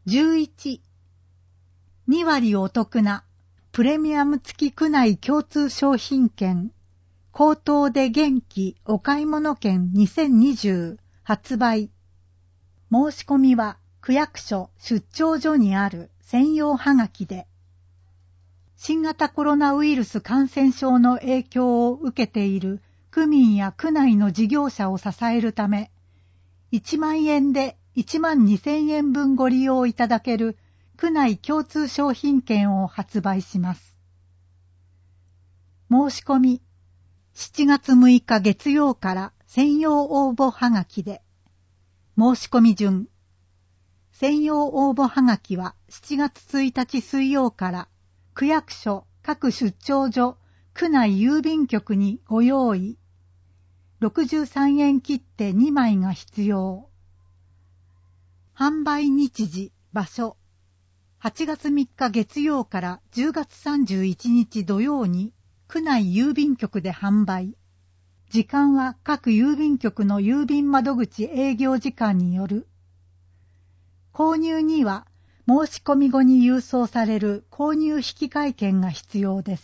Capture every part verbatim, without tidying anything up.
じゅういち、に割お得なプレミアム付き区内共通商品券、口頭で元気お買い物券にせんにじゅう発売。申し込みは区役所出張所にある専用はがきで、新型コロナウイルス感染症の影響を受けている区民や区内の事業者を支えるため、いちまんえんでいちまんにせんえん分ご利用いただける区内共通商品券を発売します。申し込み、しちがつむいか月曜から専用応募はがきで、申し込み順、専用応募はがきはしちがつついたち水曜から区役所各出張所区内郵便局にご用意。ろくじゅうさんえん切手にまいが必要。販売日時、場所。はちがつみっか月曜からじゅうがつさんじゅういちにち土曜に区内郵便局で販売。時間は各郵便局の郵便窓口営業時間による。購入には申し込み後に郵送される購入引換券が必要です。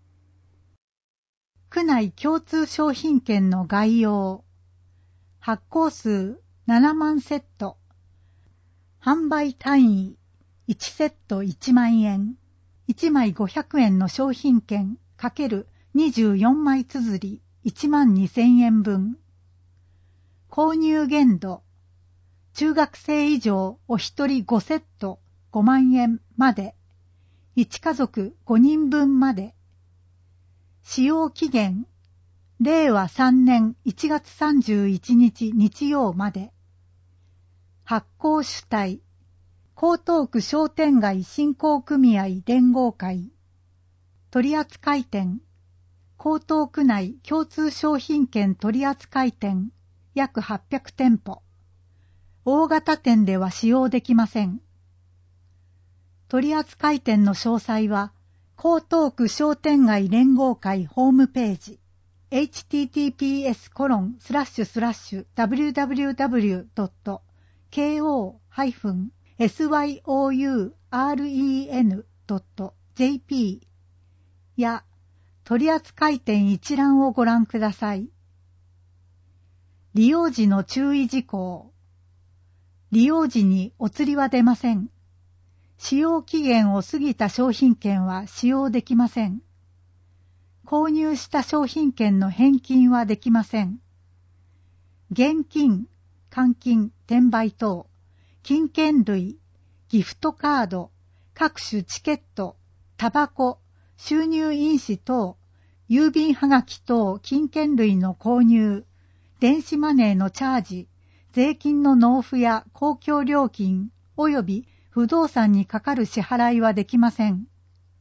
区内共通商品券の概要。発行数ななまんセット。販売単位いちセットいちまんえん。いちまいごひゃくえんの商品券×にじゅうよんまい綴りいちまんにせんえん分。購入限度。中学生以上お一人ごセットごまんえんまで。いち家族ごにんぶんまで。使用期限。れいわさんねんいちがつさんじゅういちにち日曜まで。発行主体。江東区商店街振興組合連合会。取扱店。江東区内共通商品券取扱店約はっぴゃくてんぽ。大型店では使用できません。取扱店の詳細は江東区商店街連合会ホームページ エイチティーティーピーエスコロンスラッシュスラッシュダブリューダブリューダブリュードットケーオーエスワイオーユーアールイーエヌドットジェーピー や取扱店一覧をご覧ください。利用時の注意事項。利用時にお釣りは出ません。使用期限を過ぎた商品券は使用できません。購入した商品券の返金はできません。現金、換金、転売等、金券類、ギフトカード、各種チケット、タバコ、収入印紙等、郵便はがき等金券類の購入、電子マネーのチャージ、税金の納付や公共料金及び不動産にかかる支払いはできません。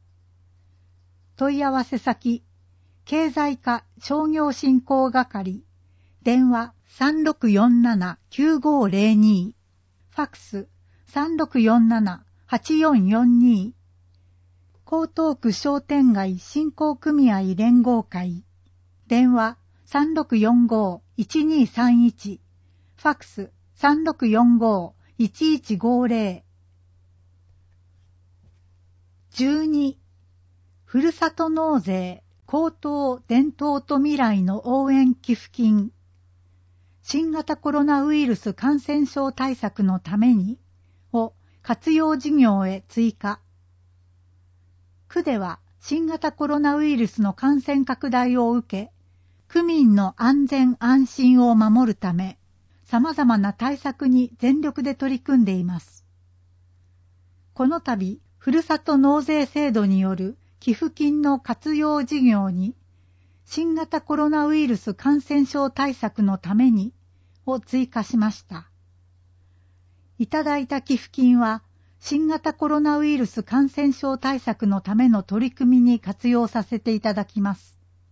問い合わせ先、経済課商業振興係、電話 さんろくよんななきゅうごゼロに、ファックス さんろくよんななはちよんよんに、江東区商店街振興組合連合会、電話 さんろくよんごいちにさんいち、ファックス さんろくよんごいちいちごゼロ。じゅうに、ふるさと納税高等伝統と未来の応援寄付金。新型コロナウイルス感染症対策のためにを活用事業へ追加。区では新型コロナウイルスの感染拡大を受け、区民の安全安心を守るため、様々な対策に全力で取り組んでいます。この度、ふるさと納税制度による寄付金の活用事業に、新型コロナウイルス感染症対策のためにを追加しました。いただいた寄付金は、新型コロナウイルス感染症対策のための取り組みに活用させていただきます。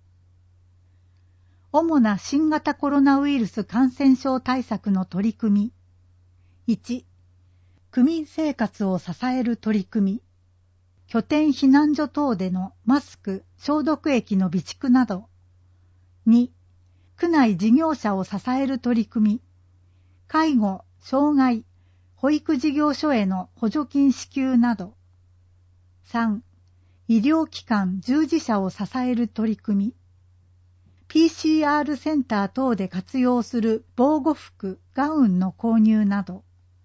主な新型コロナウイルス感染症対策の取り組み。いち、区民生活を支える取り組み。拠点避難所等でのマスク、消毒液の備蓄など。に、区内事業者を支える取り組み。介護、障害、 保育事業所への補助金支給など。さん、医療機関従事者を支える取り組み。ピーシーアール センター等で活用する防護服、ガウンの購入など。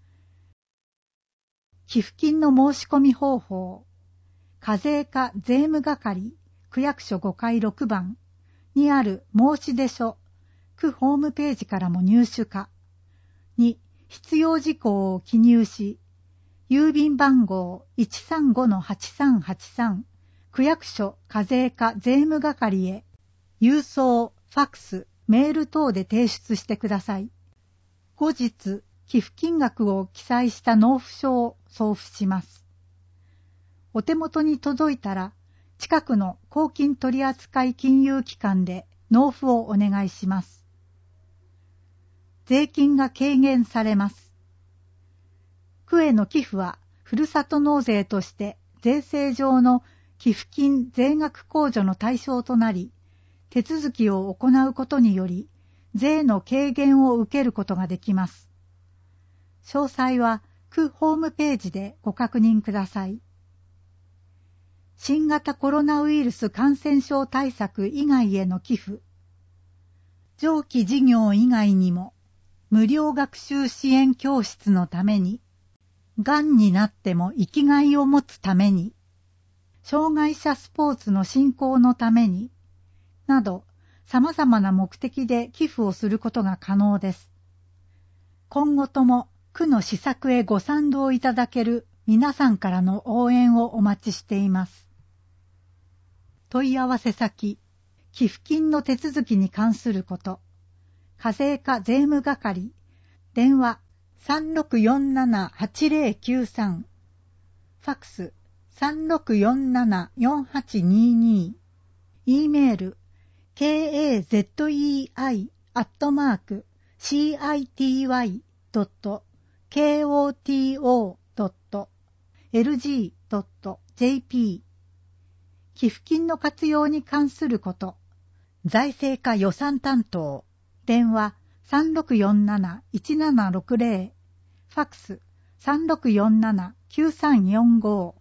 寄付金の申し込み方法。課税課税務係、区役所ごかいろくばんにある申出書、区ホームページからも入手可。に、必要事項を記入し、郵便番号 いちさんごのはちさんはちさん、区役所課税課税務係へ、郵送、ファックス、メール等で提出してください。後日、寄付金額を記載した納付書を送付します。お手元に届いたら、近くの公金取扱金融機関で納付をお願いします。税金が軽減されます。区への寄付は、ふるさと納税として税制上の寄付金税額控除の対象となり、手続きを行うことにより、税の軽減を受けることができます。詳細は区ホームページでご確認ください。新型コロナウイルス感染症対策以外への寄付。上記事業以外にも、無料学習支援教室のために、がんになっても生きがいを持つために、障害者スポーツの振興のために、など、様々な目的で寄付をすることが可能です。今後とも、区の施策へご賛同いただける皆さんからの応援をお待ちしています。問い合わせ先、寄付金の手続きに関すること、課税課税務係、電話 さんろくよんななはちぜろきゅうさん、ファックス さんろくよんななよんはちにに、E メール ケーエーゼットイーアイ アットマーク シーアイティーワイ ドット ケーオーティーオー ドット エルジー ドット ジェーピー 寄付金の活用に関すること、財政課予算担当、電話 さんろくよんなないちななろくぜろ、ファックス さんろくよんななきゅうさんよんご。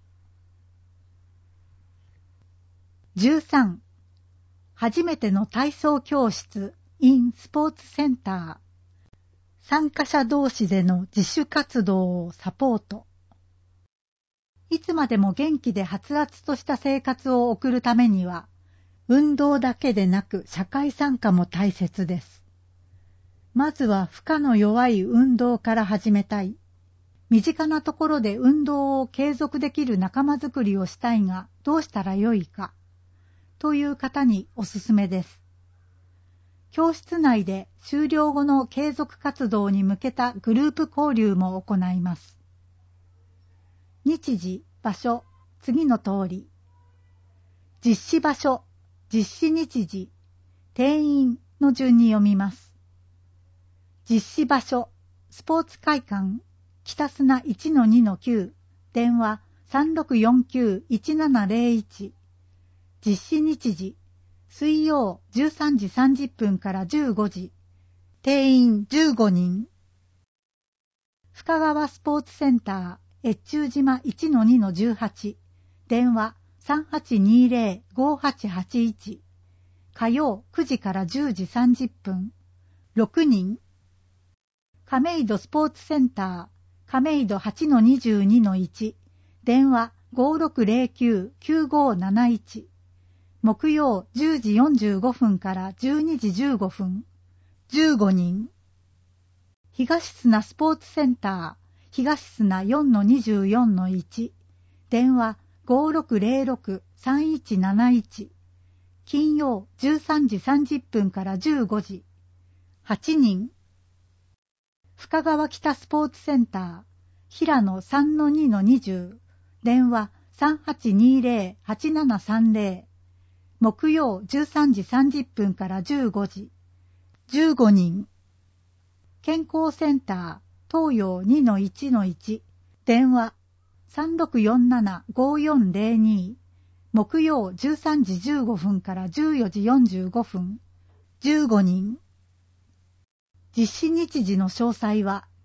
じゅうさん、初めての体操教室 in スポーツセンター。参加者同士での自主活動をサポート。いつまでも元気ではつらつとした生活を送るためには、運動だけでなく社会参加も大切です。まずは負荷の弱い運動から始めたい。身近なところで運動を継続できる仲間づくりをしたいが、どうしたらよいか。という方におすすめです。教室内で終了後の継続活動に向けたグループ交流も行います。日時、場所、次の通り。実施場所、実施日時、定員の順に読みます。実施場所、スポーツ会館、北砂 いちのにのきゅう、電話 さんろくよんきゅういちななぜろいち。実施日時、水曜じゅうさんじさんじゅっぷんからじゅうごじ、定員じゅうごにん。深川スポーツセンター、越中島 いちのにのじゅうはち、電話 さんはちにぜろごはちはちいち、火曜くじからじゅうじさんじゅっぷん、ろくにん。亀戸スポーツセンター、亀戸 はちのにじゅうにのいち、電話 ごろくぜろきゅうきゅうごなないち、木曜じゅうじよんじゅうごふんからじゅうにじじゅうごふん、じゅうごにん。東砂スポーツセンター、東砂 よんのにじゅうよんのいち、電話 ごろくぜろろくさんいちなないち、金曜じゅうさんじさんじゅっぷんからじゅうごじ、はちにん。深川北スポーツセンター、平野 さんのにのにじゅう、電話 さんはちにぜろはちななさんぜろ、木曜じゅうさんじさんじゅっぷんからじゅうごじ、じゅうごにん。健康センター、東洋 にのいちのいち、電話 さんろくよんななごよんぜろに、木曜じゅうさんじじゅうごふんからじゅうよじよんじゅうごふん、じゅうごにん。実施日時の詳細は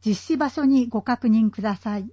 実施場所にご確認ください。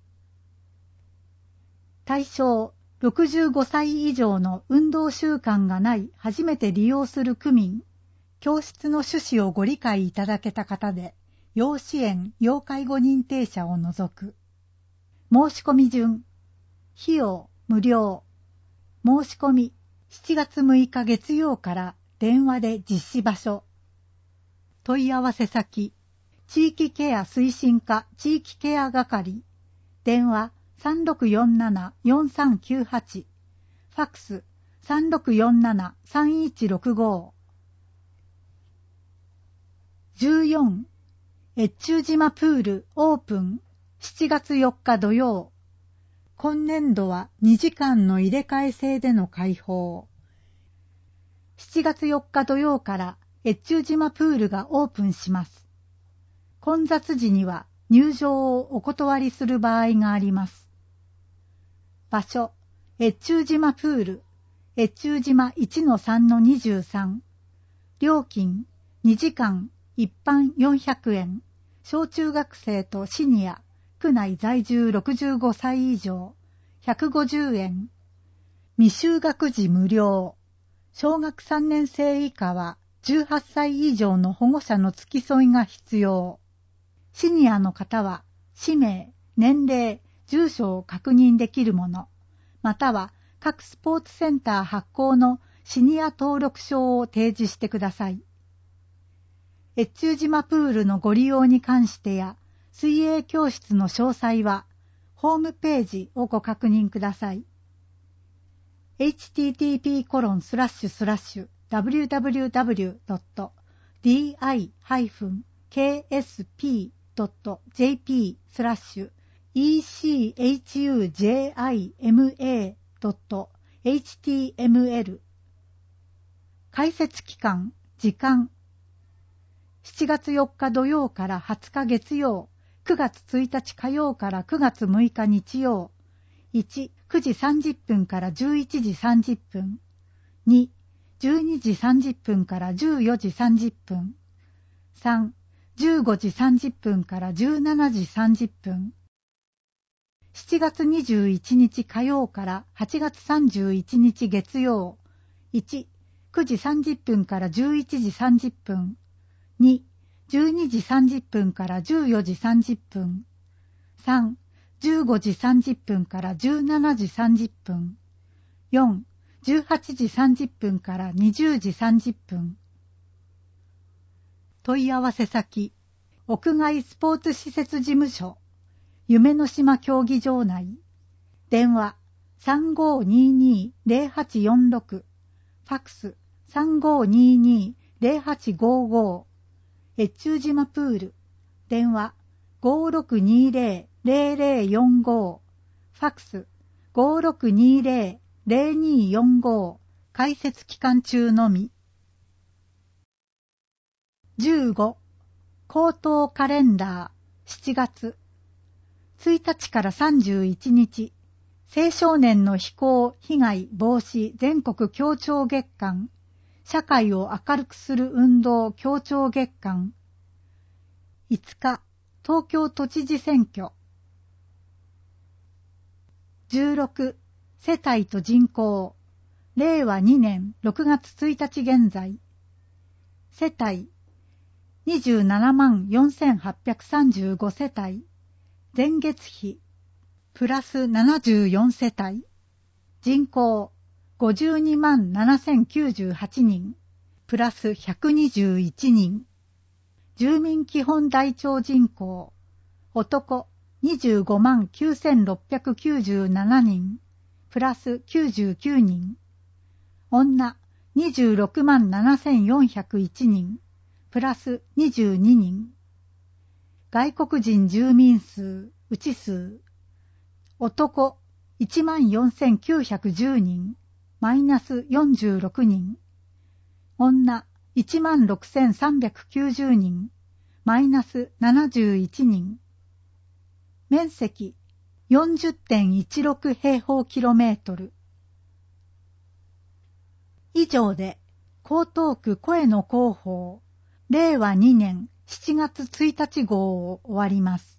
対象、ろくじゅうごさい以上の運動習慣がない初めて利用する区民、教室の趣旨をご理解いただけた方で、要支援・要介護認定者を除く。申し込み順、費用無料。申し込みしちがつむいか月曜から電話で実施場所。問い合わせ先、地域ケア推進課地域ケア係。電話さんろくよんななのよんさんきゅうはち。ファックスさんろくよんななのさんいちろくご。じゅうよん. 越中島プールオープンしちがつよっか土曜。今年度はにじかんの入れ替え制での開放。しちがつよっか土曜から越中島プールがオープンします。混雑時には入場をお断りする場合があります。場所、越中島プール、越中島 いちのさんのにじゅうさん。料金、にじかん、一般よんひゃくえん。小中学生とシニア、区内在住ろくじゅうごさい以上、ひゃくごじゅうえん。未就学児無料。小学さんねん生以下はじゅうはっさい以上の保護者の付き添いが必要。シニアの方は氏名、年齢、住所を確認できるもの、または各スポーツセンター発行のシニア登録証を提示してください。越中島プールのご利用に関してや水泳教室の詳細はホームページをご確認ください。エイチティーティーピーコロンスラッシュスラッシュダブリューダブリューダブリュードットディーアイハイフンケーエスピードットジェーピースラッシュイーシーエイチユージェーアイエムエードットエイチティーエムエル。 開設期間、時間、しちがつよっか土曜からはつか月曜、くがつついたち火曜からくがつむいか日曜。いち、くじさんじゅっぷんからじゅういちじさんじゅっぷん。に、じゅうにじさんじゅっぷんからじゅうよじさんじゅっぷん。さん、じゅうごじさんじゅっぷんからじゅうしちじさんじゅっぷん。しちがつにじゅういちにち火曜からはちがつさんじゅういちにち月曜。いち、くじさんじゅっぷんからじゅういちじさんじゅっぷん。に、じゅうにじさんじゅっぷんからじゅうよじさんじゅっぷん。さん、じゅうごじさんじゅっぷんからじゅうしちじさんじゅっぷん。よん、じゅうはちじさんじゅっぷんからにじゅうじさんじゅっぷん。問い合わせ先、屋外スポーツ施設事務所、夢の島競技場内。電話さんごーにーにーぜろはちよんろく。ファックスさんごーにーにーぜろはちごーごー。越中島プール。電話ごーろくにーぜろぜろぜろよんごー。ファックスごーろくにーぜろぜろにーよんごー。開設期間中のみ。じゅうご、口頭カレンダーしちがつついたちからさんじゅういちにち、青少年の非行被害防止全国協調月間、社会を明るくする運動協調月間。いつか、東京都知事選挙。じゅうろく、世帯と人口、れいわにねんろくがつついたち現在。世帯、にじゅうななまんよんせんはっぴゃくさんじゅうご世帯。前月比、プラスななじゅうよん世帯。人口、ごじゅうにまんななせんきゅうじゅうはちにん。プラスひゃくにじゅういちにん。住民基本台帳人口、男、にじゅうごまんきゅうせんろっぴゃくきゅうじゅうななにん。プラスきゅうじゅうきゅうにん。女、にじゅうろくまんななせんよんひゃくいちにん。プラスにじゅうににん。外国人住民数、うち数。男、いちまんよんせんきゅうひゃくじゅうにん。マイナスよんじゅうろくにん。女、いちまんろくせんさんびゃくきゅうじゅうにん。マイナスななじゅういちにん。面積、よんじゅってんいちろく平方キロメートル。以上で、江東区声の広報、れいわにねんしちがつついたち号を終わります。